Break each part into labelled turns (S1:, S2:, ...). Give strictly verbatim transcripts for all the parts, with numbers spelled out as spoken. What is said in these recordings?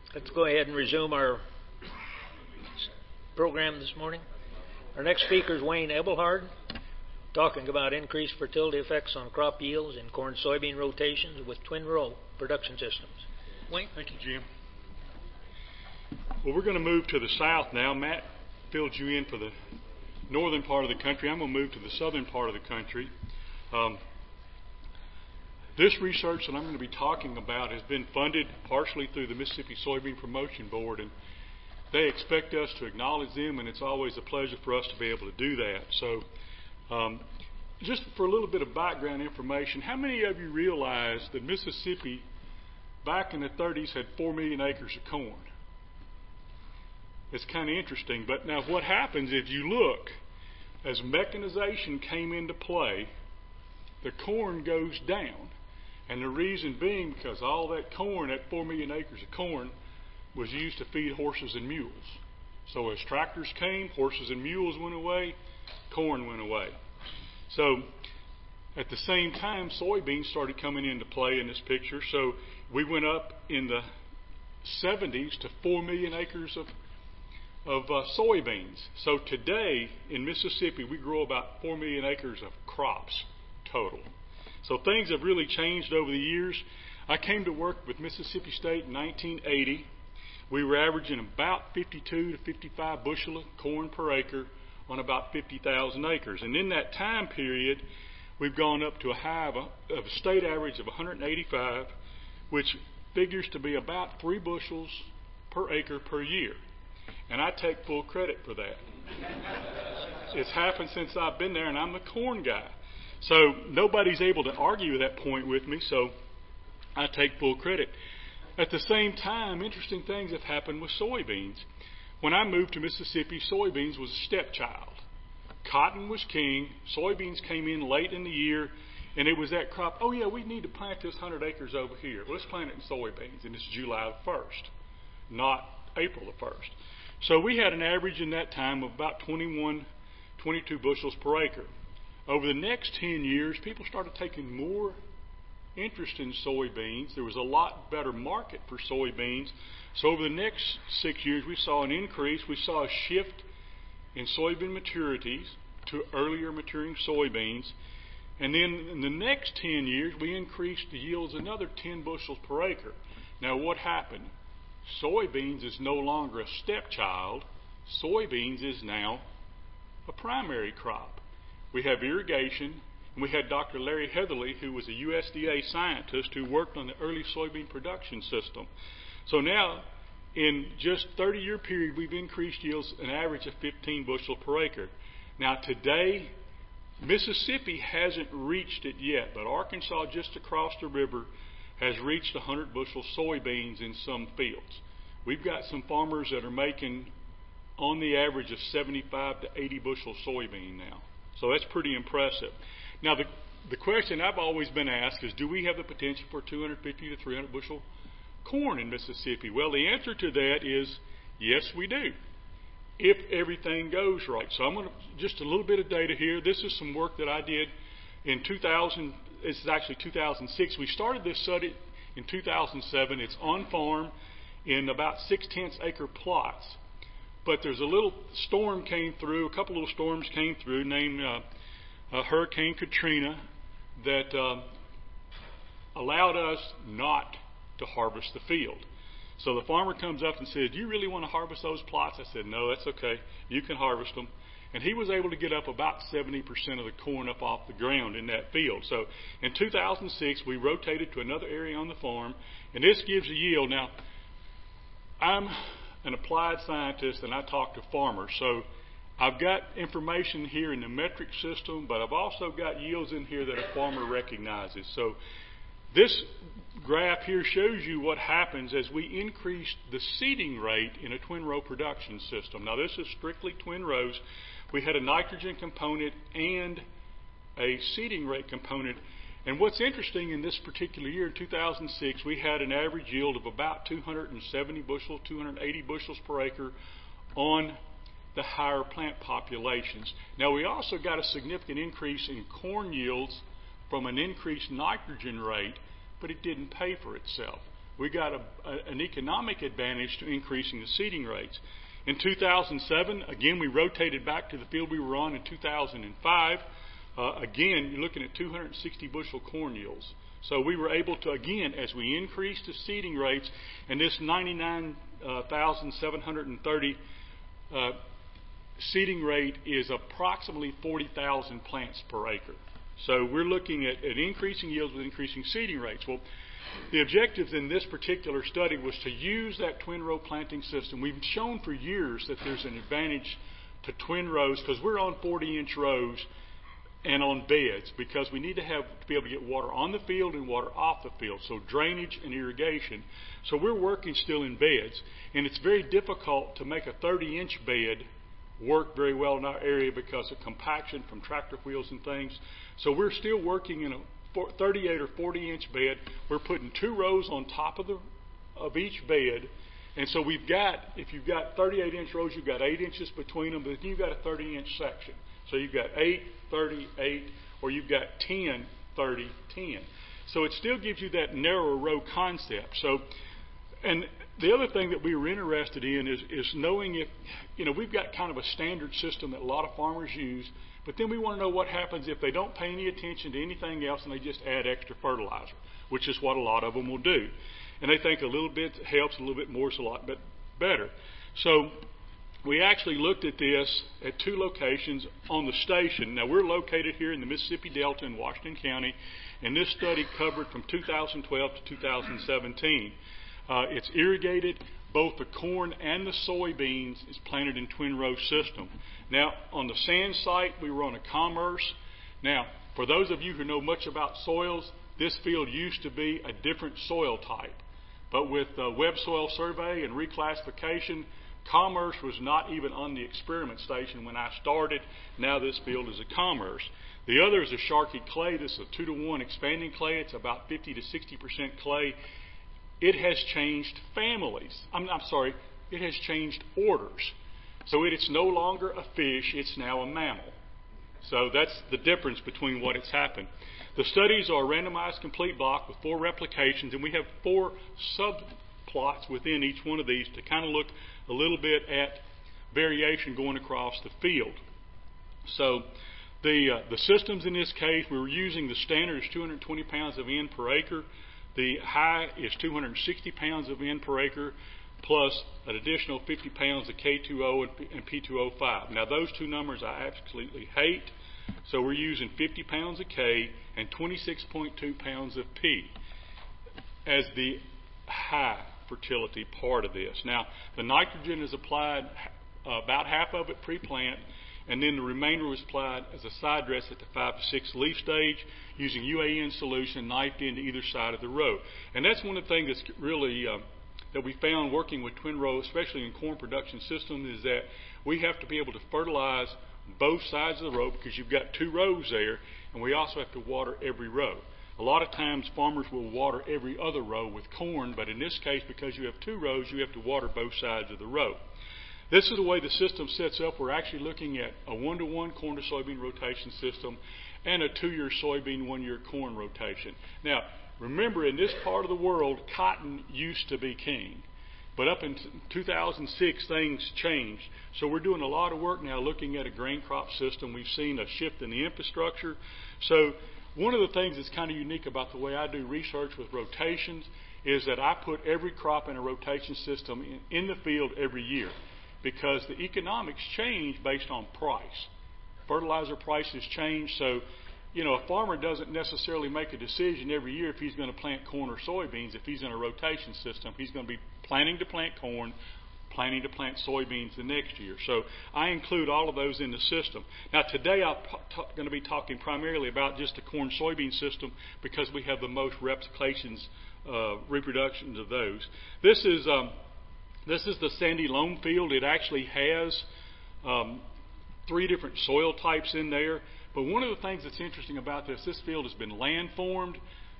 S1: Let's go ahead and resume our program this morning. Our next speaker is Wayne Ebelhard, talking about increased fertility effects on crop yields in corn soybean rotations with twin row production systems. Wayne?
S2: Thank you, Jim. Well, we're going to move to the south now. Matt filled you in for the northern part of the country. I'm going to move to the southern part of the country. Um, This research that I'm going to be talking about has been funded partially through the Mississippi Soybean Promotion Board, and they expect us to acknowledge them, and it's always a pleasure for us to be able to do that. So um, just for a little bit of background information, how many of you realize that Mississippi back in the thirties had four million acres of corn? It's kind of interesting, but now what happens if you look, as mechanization came into play, the corn goes down. And the reason being because all that corn, that four million acres of corn, was used to feed horses and mules. So as tractors came, horses and mules went away, corn went away. So at the same time, soybeans started coming into play in this picture. So we went up in the seventies to four million acres of, of uh, soybeans. So today in Mississippi, we grow about four million acres of crops total. So things have really changed over the years. I came to work with Mississippi State in nineteen eighty. We were averaging about fifty-two to fifty-five bushel of corn per acre on about fifty thousand acres. And in that time period, we've gone up to a high of a, of a state average of one hundred eighty-five, which figures to be about three bushels per acre per year. And I take full credit for that. It's happened since I've been there, and I'm the corn guy. So nobody's able to argue that point with me, so I take full credit. At the same time, interesting things have happened with soybeans. When I moved to Mississippi, soybeans was a stepchild. Cotton was king. Soybeans came in late in the year, and it was that crop, oh yeah, we need to plant this one hundred acres over here. Let's plant it in soybeans, and it's July the first, not April the first. So we had an average in that time of about twenty-one, twenty-two bushels per acre. Over the next ten years, people started taking more interest in soybeans. There was a lot better market for soybeans. So over the next six years, we saw an increase. We saw a shift in soybean maturities to earlier maturing soybeans. And then in the next ten years, we increased the yields another ten bushels per acre. Now what happened? Soybeans is no longer a stepchild. Soybeans is now a primary crop. We have irrigation, and we had Doctor Larry Heatherly, who was a U S D A scientist who worked on the early soybean production system. So now, in just a thirty-year period, we've increased yields an average of fifteen bushel per acre. Now today, Mississippi hasn't reached it yet, but Arkansas, just across the river, has reached one hundred bushel soybeans in some fields. We've got some farmers that are making, on the average, of seventy-five to eighty bushel soybean now. So that's pretty impressive. Now, the, the question I've always been asked is, do we have the potential for two hundred fifty to three hundred bushel corn in Mississippi? Well, the answer to that is, yes, we do, if everything goes right. So I'm going to, just a little bit of data here. This is some work that I did in two thousand. This is actually two thousand six. We started this study in two thousand seven. It's on farm in about six-tenths acre plots. But there's a little storm came through, a couple little storms came through named uh, uh, Hurricane Katrina that uh, allowed us not to harvest the field. So the farmer comes up and says, do you really want to harvest those plots? I said, no, that's okay. You can harvest them. And he was able to get up about seventy percent of the corn up off the ground in that field. So in two thousand six, we rotated to another area on the farm, and this gives a yield. Now, I'm an applied scientist, and I talk to farmers. So I've got information here in the metric system, but I've also got yields in here that a farmer recognizes. So this graph here shows you what happens as we increase the seeding rate in a twin row production system. Now this is strictly twin rows. We had a nitrogen component and a seeding rate component. And what's interesting in this particular year, in two thousand six, we had an average yield of about two hundred seventy bushels, two hundred eighty bushels per acre on the higher plant populations. Now we also got a significant increase in corn yields from an increased nitrogen rate, but it didn't pay for itself. we got a, a, an economic advantage to increasing the seeding rates. In two thousand seven, again, we rotated back to the field we were on in two thousand five. Uh, again, you're looking at two hundred sixty bushel corn yields. So we were able to, again, as we increased the seeding rates, and this ninety-nine thousand seven hundred thirty uh, seeding rate is approximately forty thousand plants per acre. So we're looking at, at increasing yields with increasing seeding rates. Well, the objectives in this particular study was to use that twin row planting system. We've shown for years that there's an advantage to twin rows because we're on forty inch rows and on beds, because we need to have to be able to get water on the field and water off the field, so drainage and irrigation. So we're working still in beds, and it's very difficult to make a thirty inch bed work very well in our area because of compaction from tractor wheels and things. So we're still working in a thirty-eight or forty inch bed. We're putting two rows on top of the of each bed, and so we've got, if you've got thirty-eight inch rows, you've got eight inches between them, but then you've got a thirty inch section. So you've got eight, thirty, eight, or you've got ten, thirty, ten. So it still gives you that narrower row concept. So, and the other thing that we were interested in is, is knowing if, you know, we've got kind of a standard system that a lot of farmers use, but then we want to know what happens if they don't pay any attention to anything else and they just add extra fertilizer, which is what a lot of them will do. And they think a little bit helps, a little bit more is a lot bit better. So we actually looked at this at two locations on the station. Now, we're located here in the Mississippi Delta in Washington County, and this study covered from two thousand twelve to two thousand seventeen. Uh, it's irrigated. Both the corn and the soybeans is planted in twin row system. Now, on the sand site, we were on a Commerce. Now, for those of you who know much about soils, this field used to be a different soil type. But with uh, Web Soil Survey and reclassification, Commerce was not even on the experiment station when I started. Now this field is a Commerce. The other is a Sharkey clay. This is a two to one expanding clay. It's about fifty to sixty percent clay. It has changed families. I'm, I'm sorry, it has changed orders. So it, it's no longer a fish, it's now a mammal. So that's the difference between what has happened. The studies are a randomized complete block with four replications, and we have four subplots within each one of these to kind of look a little bit at variation going across the field. So the uh, the systems in this case, we were using the standard is two hundred twenty pounds of N per acre. The high is two hundred sixty pounds of N per acre, plus an additional fifty pounds of K two O and P two O five. Now those two numbers I absolutely hate, so we're using fifty pounds of K and twenty-six point two pounds of P as the high fertility part of this. Now, the nitrogen is applied uh, about half of it pre-plant, and then the remainder was applied as a side dress at the five to six leaf stage using U A N solution knifed into either side of the row. And that's one of the things that's really uh, that we found working with twin row, especially in corn production systems, is that we have to be able to fertilize both sides of the row because you've got two rows there, and we also have to water every row. A lot of times farmers will water every other row with corn, but in this case, because you have two rows, you have to water both sides of the row. This is the way the system sets up. We're actually looking at a one-to-one corn to soybean rotation system and a two-year soybean, one-year corn rotation. Now, remember, in this part of the world, cotton used to be king. But up in two thousand six, things changed. So we're doing a lot of work now looking at a grain crop system. We've seen a shift in the infrastructure. So one of the things that's kind of unique about the way I do research with rotations is that I put every crop in a rotation system in, in the field every year, because the economics change based on price. Fertilizer prices change, so you know, a farmer doesn't necessarily make a decision every year if he's going to plant corn or soybeans. If he's in a rotation system, he's going to be planning to plant corn, planning to plant soybeans the next year. So I include all of those in the system. Now today I'm t- going to be talking primarily about just the corn-soybean system because we have the most replications, uh, reproductions of those. This is um, this is the sandy loam field. It actually has um, three different soil types in there. But one of the things that's interesting about this, this field has been land formed.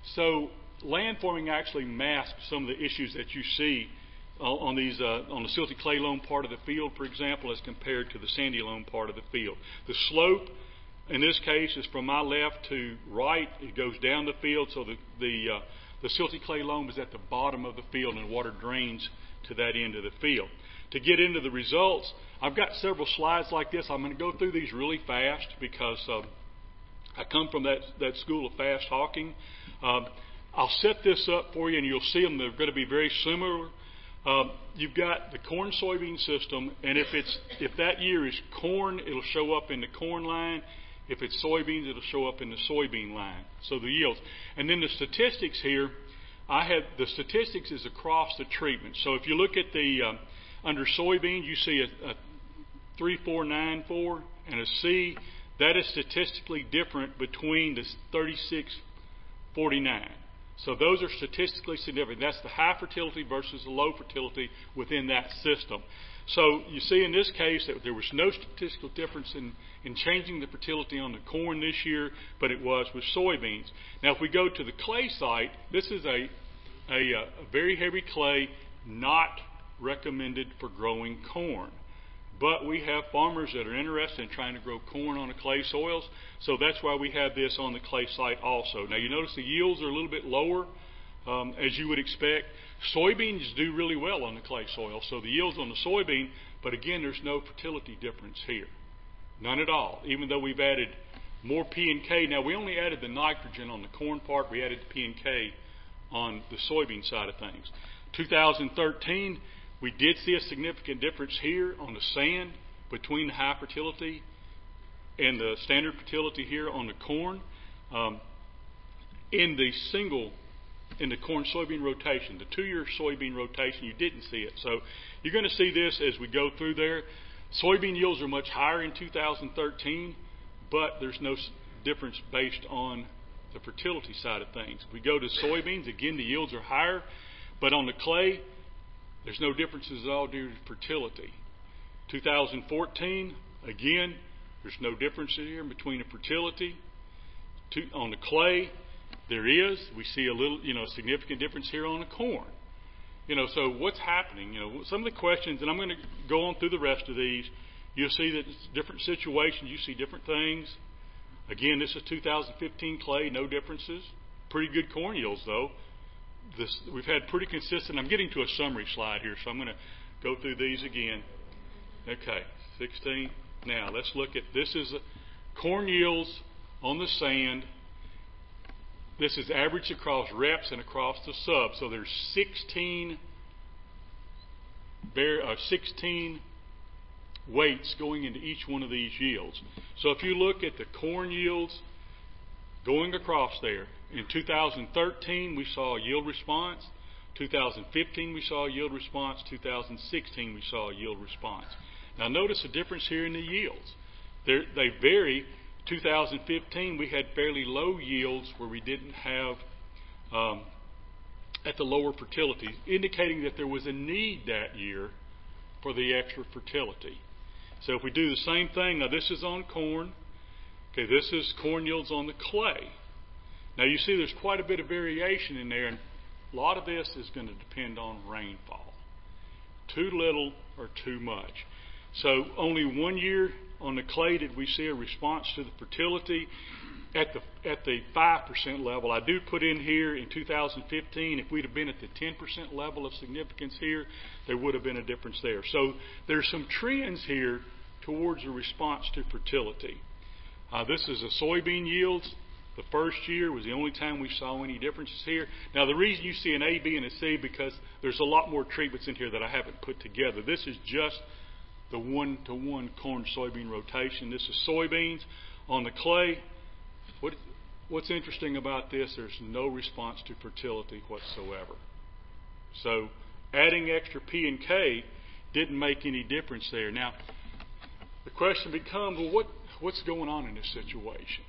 S2: So land forming actually masks some of the issues that you see on these uh, on the silty clay loam part of the field, for example, as compared to the sandy loam part of the field. The slope in this case is from my left to right. It goes down the field, so the the, uh, The silty clay loam is at the bottom of the field and water drains to that end of the field. To get into the results, I've got several slides like this. I'm going to go through these really fast because uh, I come from that, that school of fast talking. Um, I'll set this up for you and you'll see them. They're going to be very similar. Um, you've got the corn soybean system, and if it's if that year is corn, it'll show up in the corn line. If it's soybeans, it'll show up in the soybean line. So the yields. And then the statistics here, I have the statistics is across the treatment. So if you look at the um, under soybeans, you see a, a three four nine four and a C. That is statistically different between the thirty-six forty-nine. So those are statistically significant. That's the high fertility versus the low fertility within that system. So you see in this case that there was no statistical difference in, in changing the fertility on the corn this year, but it was with soybeans. Now if we go to the clay site, this is a, a, a very heavy clay, not recommended for growing corn. But we have farmers that are interested in trying to grow corn on the clay soils, so that's why we have this on the clay site also. Now you notice the yields are a little bit lower, um, as you would expect. Soybeans do really well on the clay soil, so the yields on the soybean, but again, there's no fertility difference here. None at all, even though we've added more P and K. Now we only added the nitrogen on the corn part, we added the P and K on the soybean side of things. two thousand thirteen, we did see a significant difference here on the sand between the high fertility and the standard fertility here on the corn. Um, in the single, in the corn soybean rotation, the two-year soybean rotation, you didn't see it. So you're going to see this as we go through there. Soybean yields are much higher in two thousand thirteen, but there's no difference based on the fertility side of things. If we go to soybeans, again, the yields are higher, but on the clay, there's no differences at all due to fertility. two thousand fourteen, again, there's no difference here between the fertility. To, on the clay, there is. We see a little, you know, significant difference here on the corn. You know, so what's happening? You know, some of the questions, and I'm going to go on through the rest of these. You'll see that it's different situations. You see different things. Again, this is two thousand fifteen clay, no differences. Pretty good corn yields, though. This, we've had pretty consistent. I'm getting to a summary slide here, so I'm going to go through these again. Okay, sixteen. Now let's look at this. Is corn yields on the sand. This is averaged across reps and across the sub. So there's sixteen, bear, uh, sixteen weights going into each one of these yields. So if you look at the corn yields going across there, in two thousand thirteen, we saw a yield response. two thousand fifteen, we saw a yield response. two thousand sixteen, we saw a yield response. Now, notice the difference here in the yields. They're, they vary. two thousand fifteen, we had fairly low yields where we didn't have um, at the lower fertility, indicating that there was a need that year for the extra fertility. So if we do the same thing, now this is on corn. Okay, this is corn yields on the clay. Now you see there's quite a bit of variation in there, and a lot of this is going to depend on rainfall. Too little or too much. So only one year on the clay did we see a response to the fertility at the at the five percent level. I do put in here in two thousand fifteen, if we'd have been at the ten percent level of significance here, there would have been a difference there. So there's some trends here towards a response to fertility. Uh, this is a soybean yields. The first year was the only time we saw any differences here. Now, the reason you see an A, B, and a C because there's a lot more treatments in here that I haven't put together. This is just the one-to-one corn-soybean rotation. This is soybeans. On the clay, what, what's interesting about this, there's no response to fertility whatsoever. So adding extra P and K didn't make any difference there. Now, the question becomes, well, what, what's going on in this situation?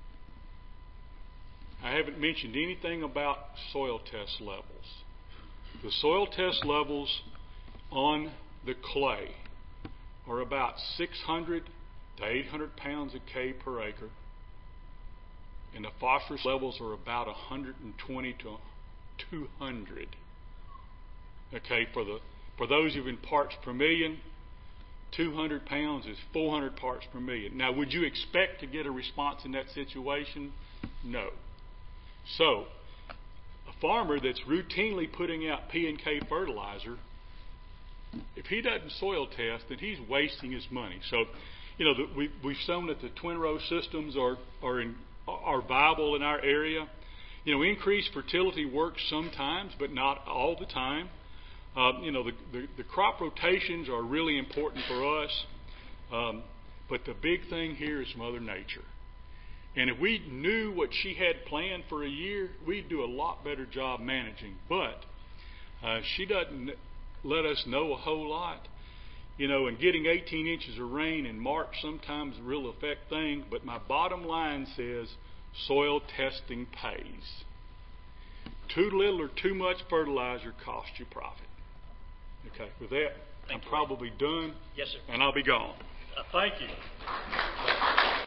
S2: I haven't mentioned anything about soil test levels. The soil test levels on the clay are about six hundred to eight hundred pounds of K per acre, and the phosphorus levels are about one hundred twenty to two hundred. Okay, for the for those of you in parts per million, two hundred pounds is four hundred parts per million. Now, would you expect to get a response in that situation? No. So, a farmer that's routinely putting out P and K fertilizer, if he doesn't soil test, then he's wasting his money. So, you know, the, we, we've shown that the twin row systems are are, in, are viable in our area. You know, increased fertility works sometimes, but not all the time. Um, you know, the, the, the crop rotations are really important for us. Um, but the big thing here is Mother Nature. And if we knew what she had planned for a year, we'd do a lot better job managing. But uh, she doesn't let us know a whole lot. You know, and getting eighteen inches of rain in March sometimes will affect things. But my bottom line says soil testing pays. Too little or too much fertilizer costs you profit. Okay, with that,
S1: Thank
S2: I'm
S1: you,
S2: probably done.
S1: Yes, sir.
S2: And I'll be gone.
S1: Uh, thank you.